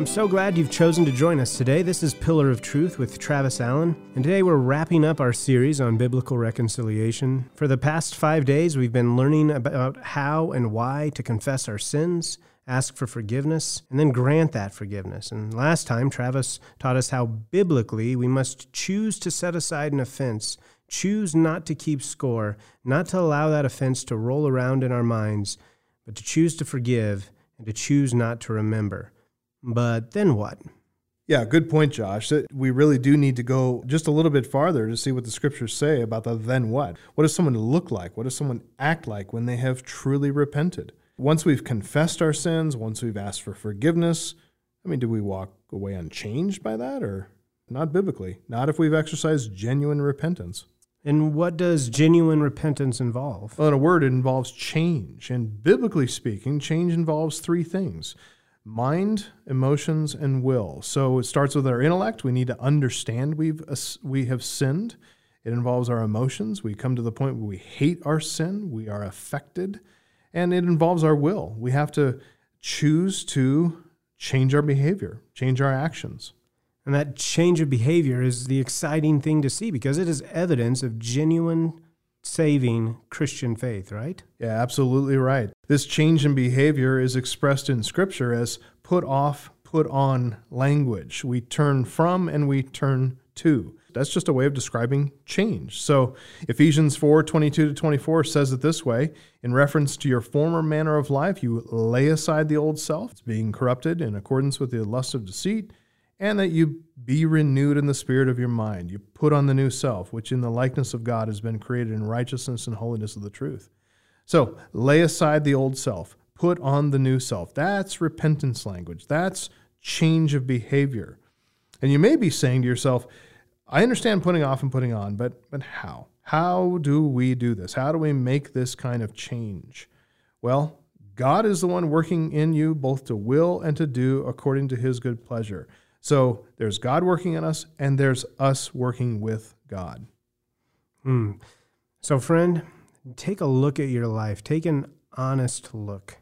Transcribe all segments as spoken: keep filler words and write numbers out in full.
I'm so glad you've chosen to join us today. This is Pillar of Truth with Travis Allen, and today we're wrapping up our series on biblical reconciliation. For the past five days, we've been learning about how and why to confess our sins, ask for forgiveness, and then grant that forgiveness. And last time, Travis taught us how biblically we must choose to set aside an offense, choose not to keep score, not to allow that offense to roll around in our minds, but to choose to forgive and to choose not to remember. But then what? Yeah, good point, Josh. That we really do need to go just a little bit farther to see what the scriptures say about the then what. What does someone look like? What does someone act like when they have truly repented? Once we've confessed our sins, once we've asked for forgiveness, I mean, do we walk away unchanged by that or not biblically? Not if we've exercised genuine repentance. And what does genuine repentance involve? Well, in a word, it involves change. And biblically speaking, change involves three things: mind, emotions, and will. So it starts with our intellect. We need to understand we've we have sinned. It involves our emotions. We come to the point where we hate our sin. We are affected. And it involves our will. We have to choose to change our behavior, change our actions. And that change of behavior is the exciting thing to see because it is evidence of genuine, saving Christian faith, right? Yeah, absolutely right. This change in behavior is expressed in Scripture as put off, put on language. We turn from and we turn to. That's just a way of describing change. So Ephesians four, twenty-two to twenty-four says it this way: in reference to your former manner of life, you lay aside the old self, it's being corrupted in accordance with the lust of deceit, and that you be renewed in the spirit of your mind. You put on the new self, which in the likeness of God has been created in righteousness and holiness of the truth. So lay aside the old self, put on the new self. That's repentance language. That's change of behavior. And you may be saying to yourself, I understand putting off and putting on, but but how? How do we do this? How do we make this kind of change? Well, God is the one working in you both to will and to do according to his good pleasure. So there's God working in us, and there's us working with God. Hmm. So friend, take a look at your life. Take an honest look.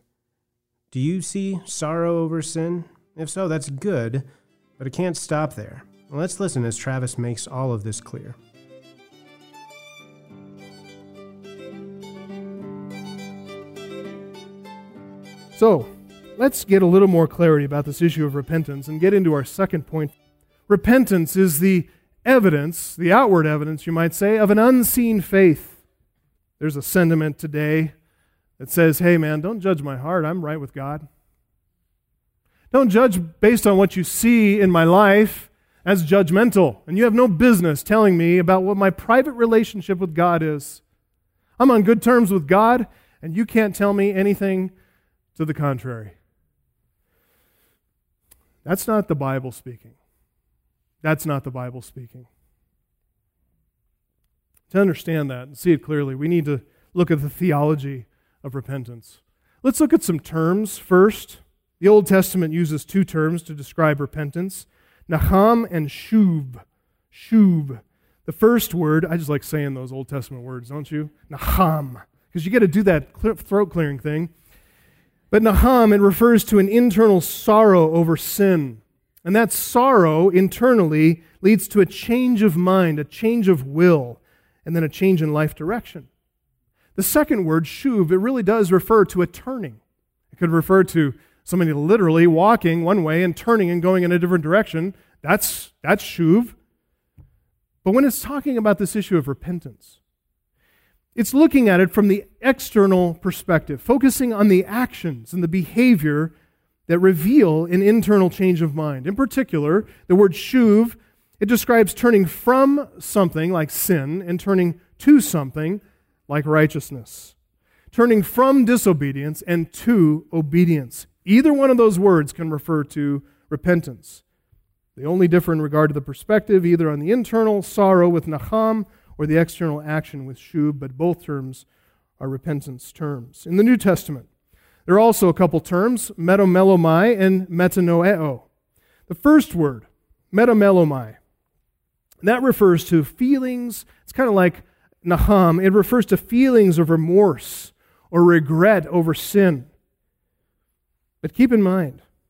Do you see sorrow over sin? If so, that's good, but it can't stop there. Let's listen as Travis makes all of this clear. So, let's get a little more clarity about this issue of repentance and get into our second point. Repentance is the evidence, the outward evidence, you might say, of an unseen faith. There's a sentiment today that says, hey man, don't judge my heart, I'm right with God. Don't judge based on what you see in my life. That's judgmental, and you have no business telling me about what my private relationship with God is. I'm on good terms with God, and you can't tell me anything to the contrary. That's not the Bible speaking. That's not the Bible speaking. To understand that and see it clearly, we need to look at the theology of repentance. Let's look at some terms first. The Old Testament uses two terms to describe repentance: Naham and Shuv. Shuv. The first word, I just like saying those Old Testament words, don't you? Naham. Because you got to do that throat clearing thing. But Naham, it refers to an internal sorrow over sin. And that sorrow internally leads to a change of mind, a change of will, and then a change in life direction. The second word, Shuv, it really does refer to a turning. It could refer to somebody literally walking one way and turning and going in a different direction. That's, that's Shuv. But when it's talking about this issue of repentance, it's looking at it from the external perspective, focusing on the actions and the behavior that reveal an internal change of mind. In particular, the word Shuv, it describes turning from something like sin and turning to something like righteousness. Turning from disobedience and to obedience. Either one of those words can refer to repentance. They only differ in regard to the perspective, either on the internal sorrow with Naham or the external action with Shuv, but both terms are repentance terms. In the New Testament, there are also a couple terms, metamelomai and metanoeo. The first word, metamelomai, that refers to feelings. It's kind of like Naham. It refers to feelings of remorse or regret over sin. But keep in mind,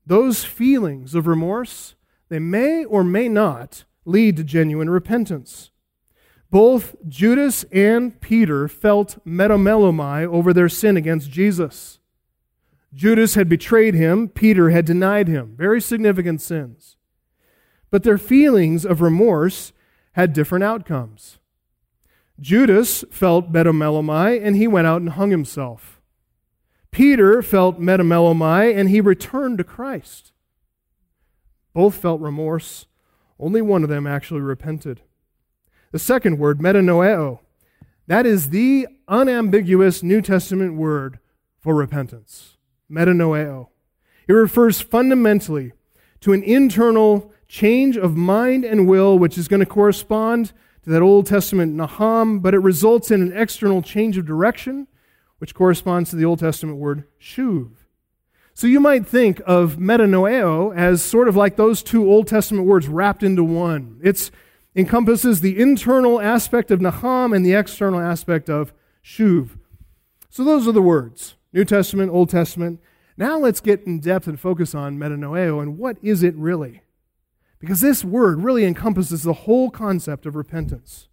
those feelings of remorse, they may or may not lead to genuine repentance. Both Judas and Peter felt metamelomai over their sin against Jesus. Judas had betrayed him, Peter had denied him. Very significant sins. But their feelings of remorse had different outcomes. Judas felt metamelomai, and he went out and hung himself. Peter felt metamelomai, and he returned to Christ. Both felt remorse. Only one of them actually repented. The second word, metanoeo, that is the unambiguous New Testament word for repentance. Metanoeo. It refers fundamentally to an internal change of mind and will, which is going to correspond to that Old Testament naham, but it results in an external change of direction, which corresponds to the Old Testament word shuv. So you might think of metanoeo as sort of like those two Old Testament words wrapped into one. It encompasses the internal aspect of naham and the external aspect of shuv. So those are the words, New Testament, Old Testament. Now let's get in depth and focus on metanoeo and what is it really? Because this word really encompasses the whole concept of repentance.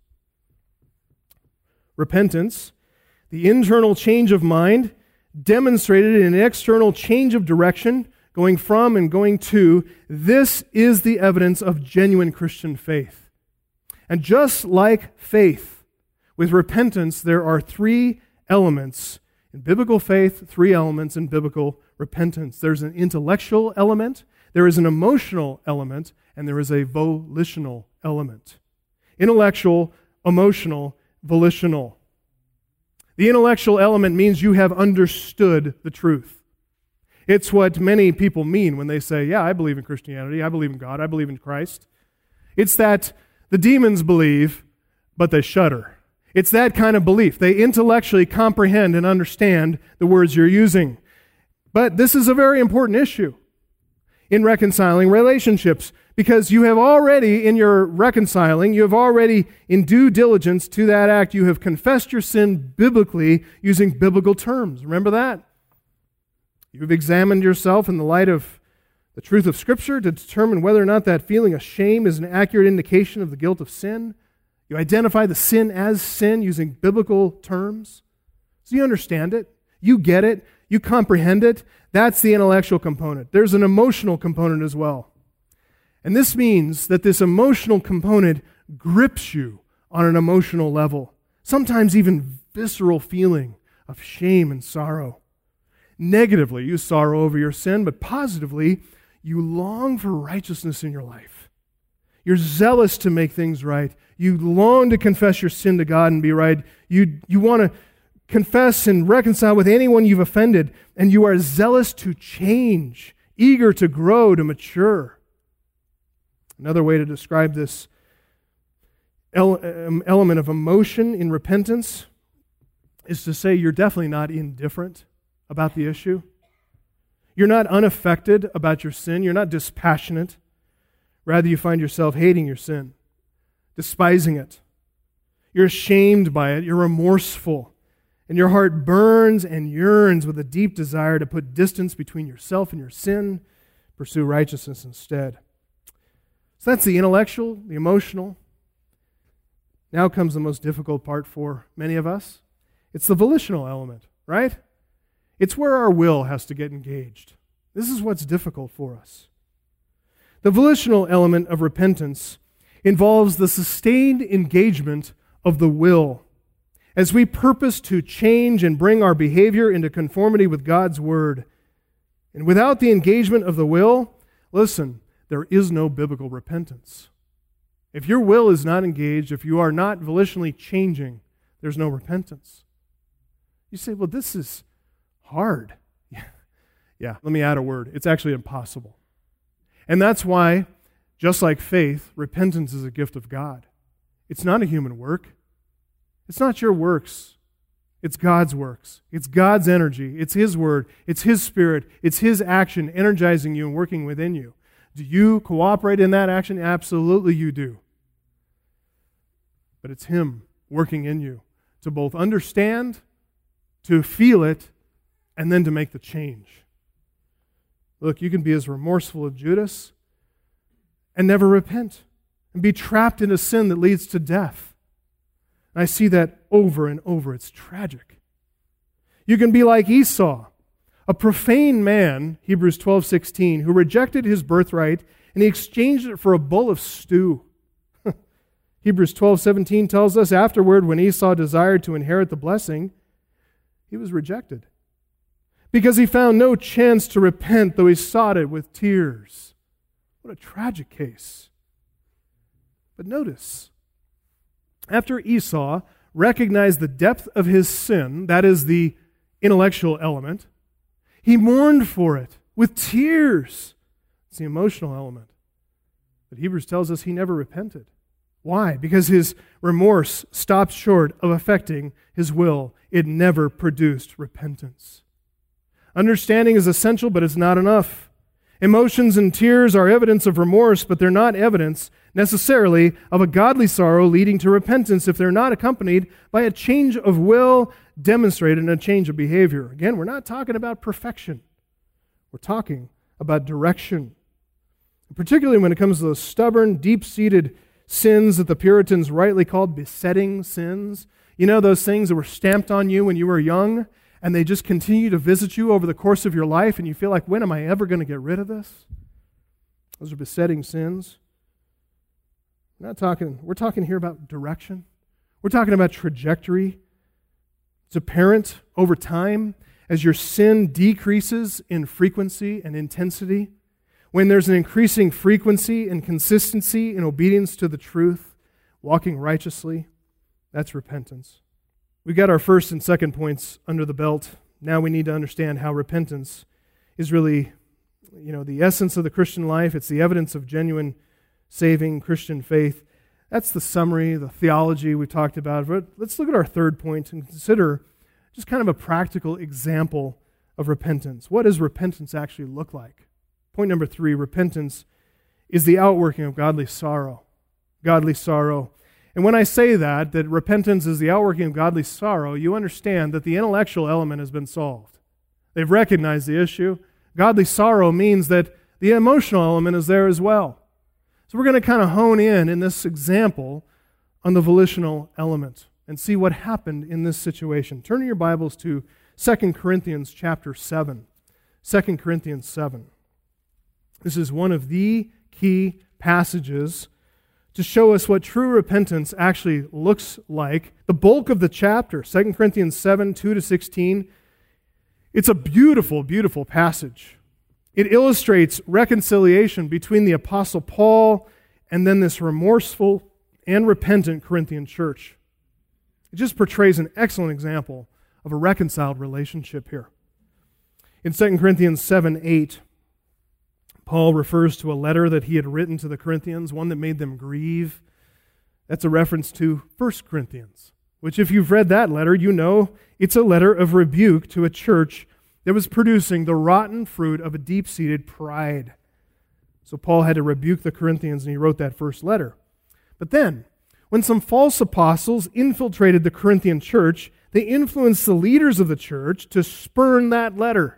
Repentance, the internal change of mind, demonstrated in an external change of direction, going from and going to, this is the evidence of genuine Christian faith. And just like faith, with repentance, there are three elements. In biblical faith, three elements in biblical repentance. There's an intellectual element, there is an emotional element, and there is a volitional element. Intellectual, emotional, volitional. The intellectual element means you have understood the truth. It's what many people mean when they say, yeah, I believe in Christianity, I believe in God, I believe in Christ. It's that the demons believe, but they shudder. It's that kind of belief. They intellectually comprehend and understand the words you're using. But this is a very important issue in reconciling relationships, because you have already, in your reconciling, you have already, in due diligence to that act, you have confessed your sin biblically using biblical terms. Remember that? You've examined yourself in the light of the truth of Scripture to determine whether or not that feeling of shame is an accurate indication of the guilt of sin. You identify the sin as sin using biblical terms. So you understand it. You get it. You comprehend it. That's the intellectual component. There's an emotional component as well. And this means that this emotional component grips you on an emotional level, sometimes even visceral feeling of shame and sorrow. Negatively, you sorrow over your sin, but positively, you long for righteousness in your life. You're zealous to make things right. You long to confess your sin to God and be right. You, you want to confess and reconcile with anyone you've offended, and you are zealous to change, eager to grow, to mature. Another way to describe this element of emotion in repentance is to say you're definitely not indifferent about the issue. You're not unaffected about your sin. You're not dispassionate. Rather, you find yourself hating your sin, despising it. You're ashamed by it. You're remorseful. And your heart burns and yearns with a deep desire to put distance between yourself and your sin, pursue righteousness instead. So that's the intellectual, the emotional. Now comes the most difficult part for many of us. It's the volitional element, right? It's where our will has to get engaged. This is what's difficult for us. The volitional element of repentance involves the sustained engagement of the will as we purpose to change and bring our behavior into conformity with God's Word. And without the engagement of the will, listen, there is no biblical repentance. If your will is not engaged, if you are not volitionally changing, there's no repentance. You say, well, this is hard. Yeah, yeah. Let me add a word. It's actually impossible. And that's why, just like faith, repentance is a gift of God. It's not a human work. It's not your works. It's God's works. It's God's energy. It's His Word. It's His Spirit. It's His action energizing you and working within you. Do you cooperate in that action? Absolutely you do. But it's Him working in you to both understand, to feel it, and then to make the change. Look, you can be as remorseful as Judas and never repent and be trapped in a sin that leads to death. And I see that over and over. It's tragic. You can be like Esau, a profane man, Hebrews twelve sixteen, who rejected his birthright and he exchanged it for a bowl of stew. Hebrews twelve seventeen tells us afterward, when Esau desired to inherit the blessing, he was rejected because he found no chance to repent, though he sought it with tears. What a tragic case. But notice, after Esau recognized the depth of his sin, that is the intellectual element, he mourned for it with tears. It's the emotional element. But Hebrews tells us he never repented. Why? Because his remorse stopped short of affecting his will. It never produced repentance. Understanding is essential, but it's not enough. Emotions and tears are evidence of remorse, but they're not evidence necessarily of a godly sorrow leading to repentance if they're not accompanied by a change of will demonstrated in a change of behavior. Again, we're not talking about perfection. We're talking about direction. Particularly when it comes to those stubborn, deep-seated sins that the Puritans rightly called besetting sins. You know, those things that were stamped on you when you were young, and they just continue to visit you over the course of your life, and you feel like, when am I ever going to get rid of this? Those are besetting sins. We're not talking, we're talking here about direction. We're talking about trajectory. It's apparent over time as your sin decreases in frequency and intensity. When there's an increasing frequency and consistency in obedience to the truth, walking righteously, that's repentance. We got our first and second points under the belt. Now we need to understand how repentance is really, you know, the essence of the Christian life. It's the evidence of genuine, saving Christian faith. That's the summary, the theology we talked about. But let's look at our third point and consider just kind of a practical example of repentance. What does repentance actually look like? Point number three, repentance is the outworking of godly sorrow. Godly sorrow. And when I say that, that repentance is the outworking of godly sorrow, you understand that the intellectual element has been solved. They've recognized the issue. Godly sorrow means that the emotional element is there as well. So we're going to kind of hone in in this example on the volitional element and see what happened in this situation. Turn your Bibles to Second Corinthians chapter seven. Second Corinthians seven. This is one of the key passages to show us what true repentance actually looks like. The bulk of the chapter, Second Corinthians seven, two to sixteen, it's a beautiful, beautiful passage. It illustrates reconciliation between the Apostle Paul and then this remorseful and repentant Corinthian church. It just portrays an excellent example of a reconciled relationship here. In Second Corinthians seven, eight, Paul refers to a letter that he had written to the Corinthians, one that made them grieve. That's a reference to First Corinthians, which if you've read that letter, you know it's a letter of rebuke to a church that was producing the rotten fruit of a deep-seated pride. So Paul had to rebuke the Corinthians, and he wrote that first letter. But then, when some false apostles infiltrated the Corinthian church, they influenced the leaders of the church to spurn that letter.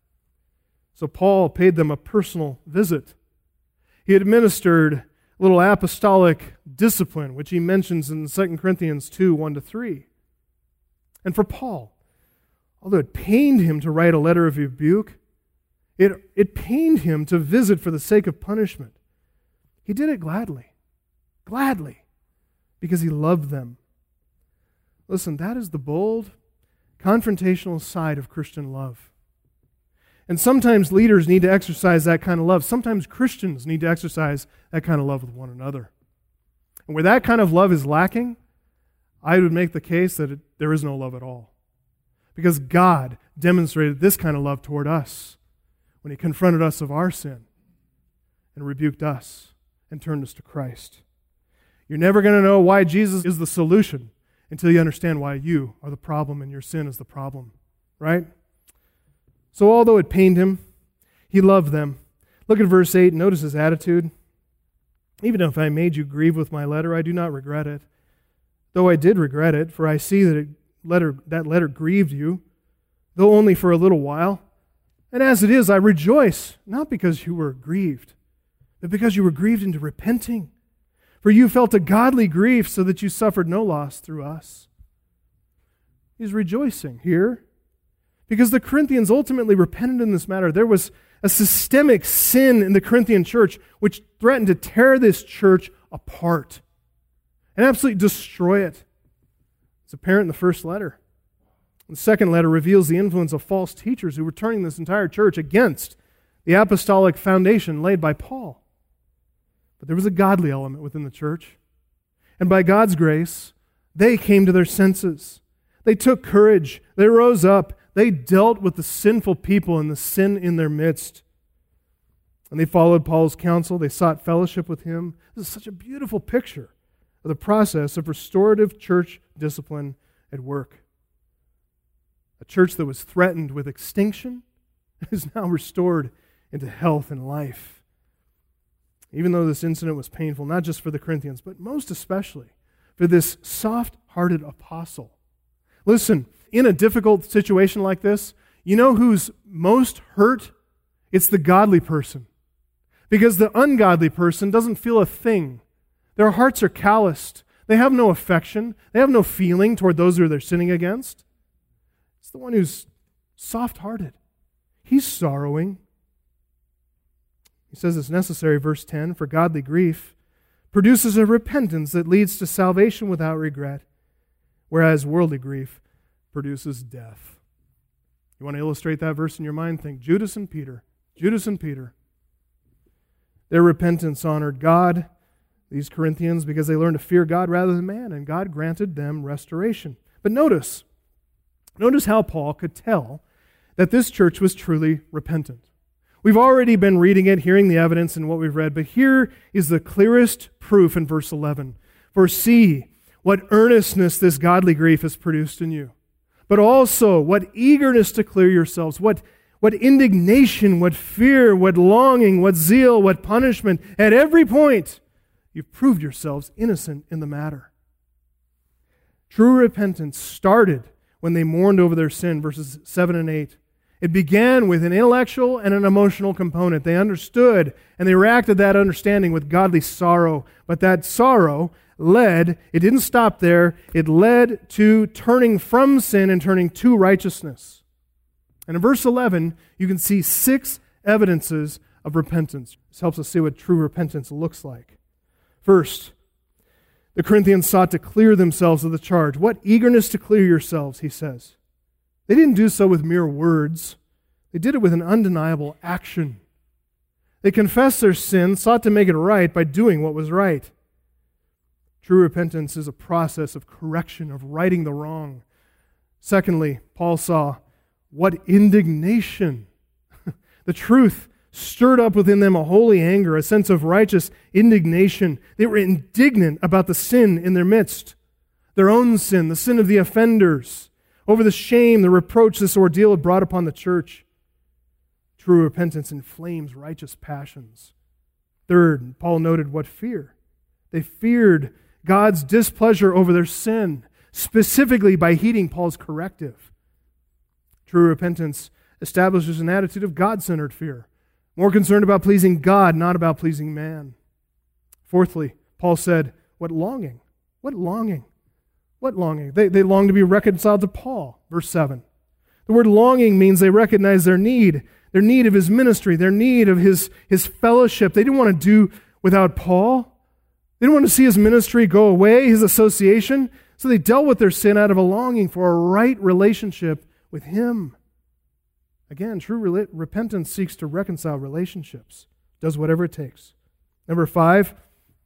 So Paul paid them a personal visit. He administered a little apostolic discipline, which he mentions in Second Corinthians two, one to three. And for Paul, although it pained him to write a letter of rebuke, it, it pained him to visit for the sake of punishment. He did it gladly, gladly, because he loved them. Listen, that is the bold, confrontational side of Christian love. And sometimes leaders need to exercise that kind of love. Sometimes Christians need to exercise that kind of love with one another. And where that kind of love is lacking, I would make the case that it, there is no love at all. Because God demonstrated this kind of love toward us when He confronted us of our sin and rebuked us and turned us to Christ. You're never going to know why Jesus is the solution until you understand why you are the problem and your sin is the problem, right? So although it pained him, he loved them. Look at verse eight. Notice his attitude. Even if I made you grieve with my letter, I do not regret it. Though I did regret it, for I see that it letter, that letter grieved you, though only for a little while. And as it is, I rejoice, not because you were grieved, but because you were grieved into repenting. For you felt a godly grief so that you suffered no loss through us. He's rejoicing here because the Corinthians ultimately repented in this matter. There was a systemic sin in the Corinthian church which threatened to tear this church apart and absolutely destroy it. It's apparent in the first letter. The second letter reveals the influence of false teachers who were turning this entire church against the apostolic foundation laid by Paul. But there was a godly element within the church. And by God's grace, they came to their senses. They took courage. They rose up. They dealt with the sinful people and the sin in their midst. And they followed Paul's counsel. They sought fellowship with him. This is such a beautiful picture of the process of restorative church discipline at work. A church that was threatened with extinction is now restored into health and life. Even though this incident was painful, not just for the Corinthians, but most especially for this soft-hearted apostle. Listen, in a difficult situation like this, you know who's most hurt? It's the godly person. Because the ungodly person doesn't feel a thing. Their hearts are calloused. They have no affection. They have no feeling toward those who they're sinning against. It's the one who's soft-hearted. He's sorrowing. He says it's necessary, verse ten, for godly grief produces a repentance that leads to salvation without regret, whereas worldly grief produces death. You want to illustrate that verse in your mind? Think Judas and Peter. Judas and Peter. Their repentance honored God, these Corinthians, because they learned to fear God rather than man, and God granted them restoration. But notice, notice how Paul could tell that this church was truly repentant. We've already been reading it, hearing the evidence in what we've read, but here is the clearest proof in verse eleven. For see what earnestness this godly grief has produced in you, but also what eagerness to clear yourselves, what, what indignation, what fear, what longing, what zeal, what punishment. At every point, you've proved yourselves innocent in the matter. True repentance started when they mourned over their sin, verses seven and eight. It began with an intellectual and an emotional component. They understood, and they reacted that understanding with godly sorrow. But that sorrow led, it didn't stop there, it led to turning from sin and turning to righteousness. And in verse eleven, you can see six evidences of repentance. This helps us see what true repentance looks like. First, the Corinthians sought to clear themselves of the charge. What eagerness to clear yourselves, he says. They didn't do so with mere words. They did it with an undeniable action. They confessed their sin, sought to make it right by doing what was right. True repentance is a process of correction, of righting the wrong. Secondly, Paul saw what indignation. The truth stirred up within them a holy anger, a sense of righteous indignation. They were indignant about the sin in their midst, their own sin, the sin of the offenders, over the shame, the reproach this ordeal had brought upon the church. True repentance inflames righteous passions. Third, Paul noted what fear. They feared God's displeasure over their sin, specifically by heeding Paul's corrective. True repentance establishes an attitude of God-centered fear, more concerned about pleasing God, not about pleasing man. Fourthly, Paul said, what longing? What longing? What longing? They, they long to be reconciled to Paul, verse seven. The word longing means they recognize their need, their need of his ministry, their need of his, his fellowship. They didn't want to do without Paul. They didn't want to see his ministry go away, his association. So they dealt with their sin out of a longing for a right relationship with him. Again, true re- repentance seeks to reconcile relationships, does whatever it takes. Number five,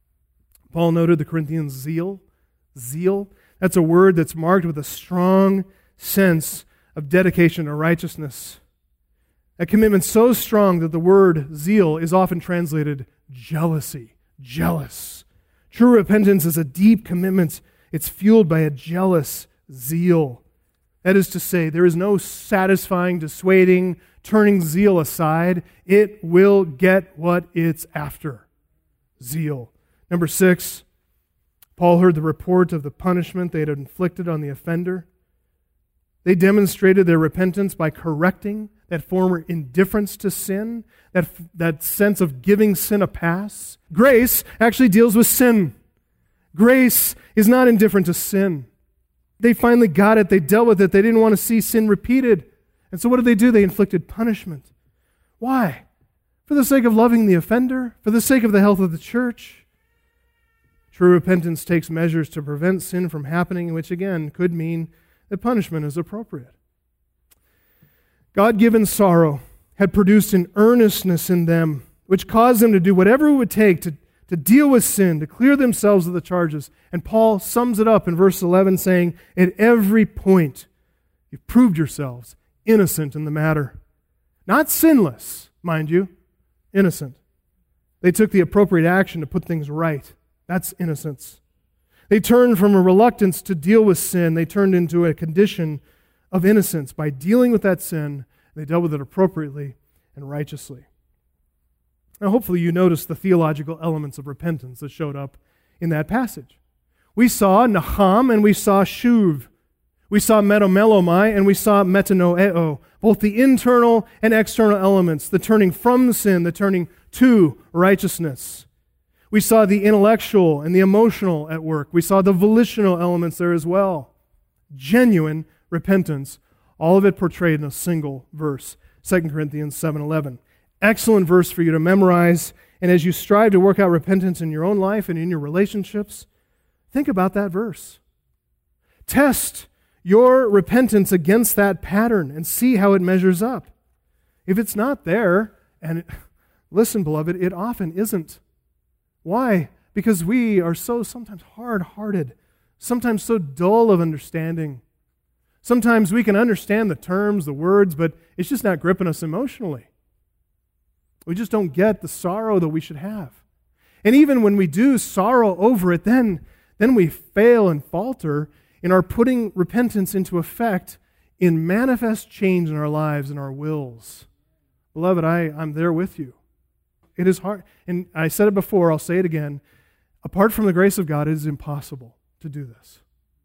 Paul noted the Corinthians' zeal. Zeal. That's a word that's marked with a strong sense of dedication to righteousness. A commitment so strong that the word zeal is often translated jealousy, jealous. True repentance is a deep commitment. It's fueled by a jealous zeal. That is to say, there is no satisfying, dissuading, turning zeal aside. It will get what it's after. Zeal. Number six, Paul heard the report of the punishment they had inflicted on the offender. They demonstrated their repentance by correcting that former indifference to sin, that, that sense of giving sin a pass. Grace actually deals with sin. Grace is not indifferent to sin. They finally got it. They dealt with it. They didn't want to see sin repeated. And so what did they do? They inflicted punishment. Why? For the sake of loving the offender, for the sake of the health of the church. True repentance takes measures to prevent sin from happening, which again could mean that punishment is appropriate. God-given sorrow had produced an earnestness in them, which caused them to do whatever it would take to, to deal with sin, to clear themselves of the charges. And Paul sums it up in verse eleven, saying, at every point, you've proved yourselves innocent in the matter. Not sinless, mind you, innocent. They took the appropriate action to put things right. That's innocence. They turned from a reluctance to deal with sin. They turned into a condition of innocence. By dealing with that sin, they dealt with it appropriately and righteously. Now, hopefully you noticed the theological elements of repentance that showed up in that passage. We saw naham and we saw shuv. We saw metamelomai and we saw metanoeo. Both the internal and external elements, the turning from sin, the turning to righteousness. We saw the intellectual and the emotional at work. We saw the volitional elements there as well. Genuine repentance, all of it portrayed in a single verse, Second Corinthians seven eleven. Excellent verse for you to memorize, and as you strive to work out repentance in your own life and in your relationships, think about that verse. Test your repentance against that pattern and see how it measures up. If it's not there, and listen, beloved, it often isn't. Why? Because we are so sometimes hard-hearted, sometimes so dull of understanding. Sometimes we can understand the terms, the words, but it's just not gripping us emotionally. We just don't get the sorrow that we should have. And even when we do sorrow over it, then, then we fail and falter in our putting repentance into effect in manifest change in our lives and our wills. Beloved, I, I'm there with you. It is hard. And I said it before, I'll say it again. Apart from the grace of God, it is impossible to do this.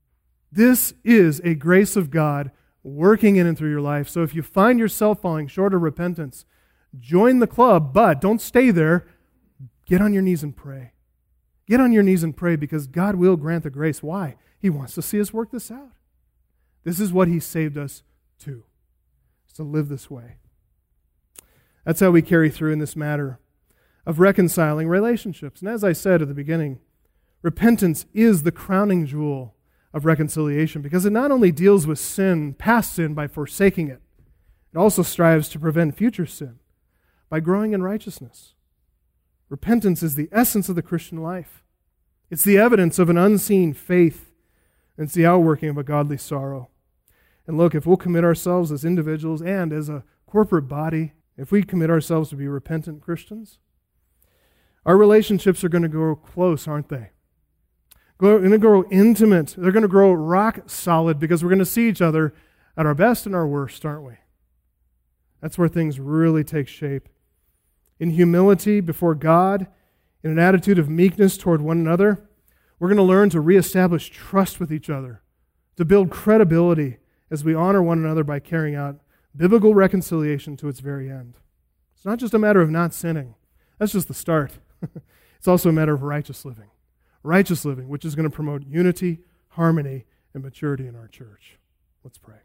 This is a grace of God working in and through your life. So if you find yourself falling short of repentance, join the club, but don't stay there. Get on your knees and pray. Get on your knees and pray because God will grant the grace. Why? He wants to see us work this out. This is what He saved us to, is to live this way. That's how we carry through in this matter of reconciling relationships. And as I said at the beginning, repentance is the crowning jewel of reconciliation because it not only deals with sin, past sin, by forsaking it, it also strives to prevent future sin by growing in righteousness. Repentance is the essence of the Christian life. It's the evidence of an unseen faith, and it's the outworking of a godly sorrow. And look, if we'll commit ourselves as individuals and as a corporate body, if we commit ourselves to be repentant Christians, our relationships are going to grow close, aren't they? They're going to grow intimate. They're going to grow rock solid because we're going to see each other at our best and our worst, aren't we? That's where things really take shape. In humility before God, in an attitude of meekness toward one another, we're going to learn to reestablish trust with each other, to build credibility as we honor one another by carrying out biblical reconciliation to its very end. It's not just a matter of not sinning. That's just the start. It's also a matter of righteous living. Righteous living, which is going to promote unity, harmony, and maturity in our church. Let's pray.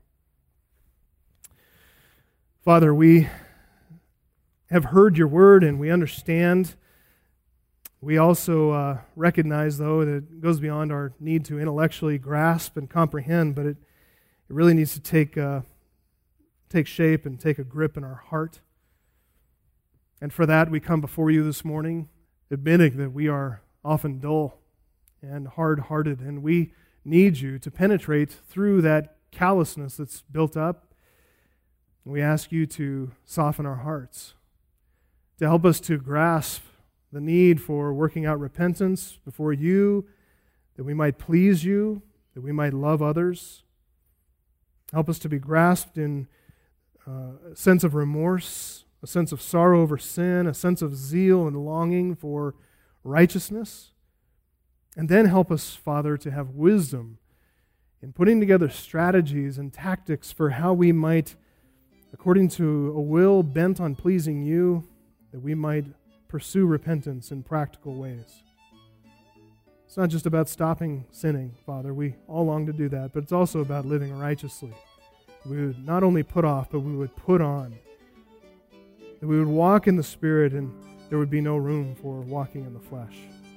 Father, we have heard your word and we understand. We also uh, recognize, though, that it goes beyond our need to intellectually grasp and comprehend, but it, it really needs to take, uh, take shape and take a grip in our heart. And for that, we come before you this morning, admitting that we are often dull and hard-hearted, and we need you to penetrate through that callousness that's built up. We ask you to soften our hearts, to help us to grasp the need for working out repentance before you, that we might please you, that we might love others. Help us to be grasped in uh, a sense of remorse, a sense of sorrow over sin, a sense of zeal and longing for righteousness. And then help us, Father, to have wisdom in putting together strategies and tactics for how we might, according to a will bent on pleasing you, that we might pursue repentance in practical ways. It's not just about stopping sinning, Father. We all long to do that, but it's also about living righteously. We would not only put off, but we would put on. That we would walk in the Spirit, and there would be no room for walking in the flesh.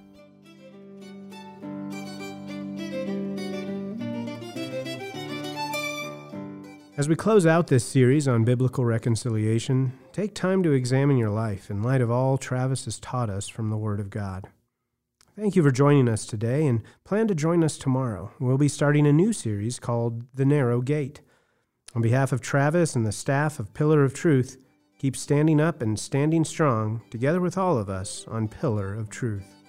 As we close out this series on biblical reconciliation, take time to examine your life in light of all Travis has taught us from the Word of God. Thank you for joining us today, and plan to join us tomorrow. We'll be starting a new series called The Narrow Gate. On behalf of Travis and the staff of Pillar of Truth, keep standing up and standing strong together with all of us on Pillar of Truth.